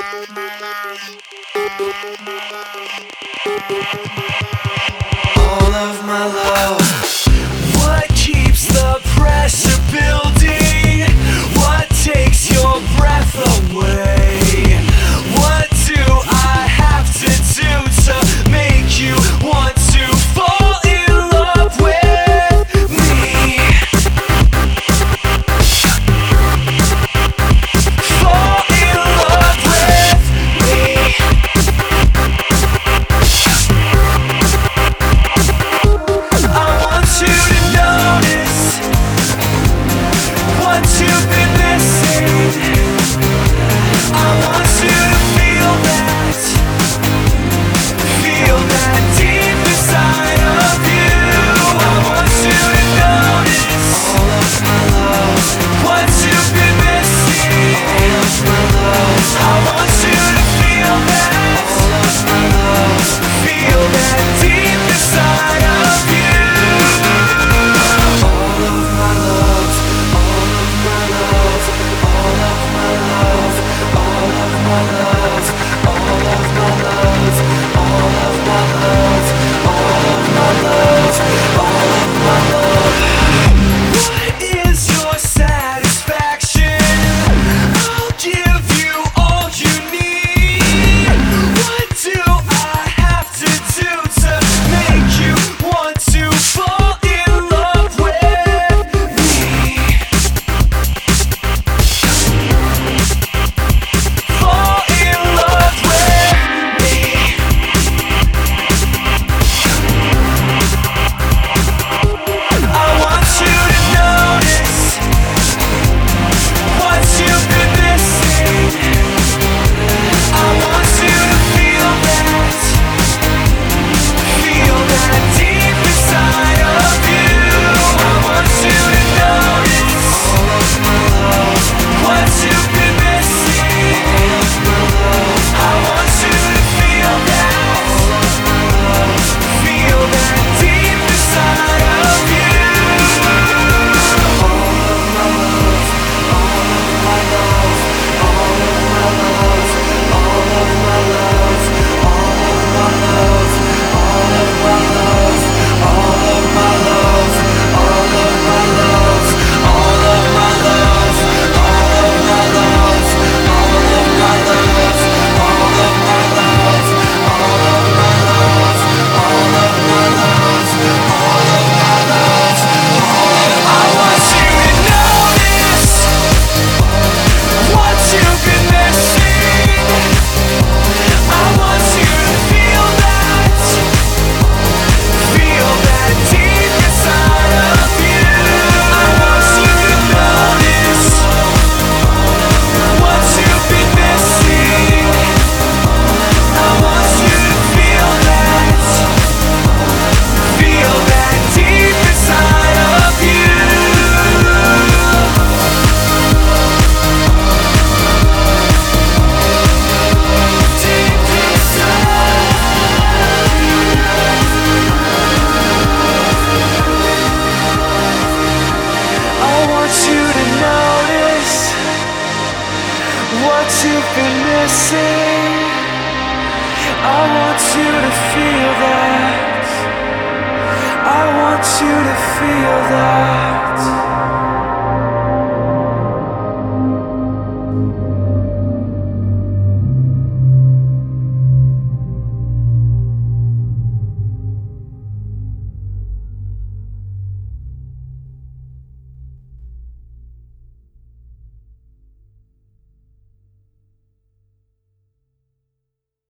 All of my love. What keeps the pressure building? What takes your breath away? What do I have to do to make you want to fall in love with me? Fall in love with me. I want you to notice what you've been missing. I want you to feel that deep inside of you. I want you to notice all of my love, what you've been missing. All of my love. I want you to feel that all of my love, feel that deep inside of you. All of my love, all of my love, all of my love, all of my love, all of my love, all of my love, all of my love, all of my love. What is your satisfaction? I'll give you all you need. What do I have to do to make you want to fall in love with me? Fall in love with me. I want you to notice what you've been missing. I want you to feel that deep inside of you. I want you to notice all of my love, what you've been missing. All of my love. I want you to feel that all of my love, feel that deep inside of you. All of my love, all of my love, all of my love, all of my love, all of my love, all of my love, all of my love, all of my love, all of my love, all of my love, all of my love, all of my love, all of my love, all of my love, all of my love. I want you to notice what you've been missing. I want you to feel that deep inside of you. I want you to notice what you've been missing. I want you to feel that deep inside of you. Deep inside of you. I want you to notice what you've been missing. I want you to feel that. I want you to feel that.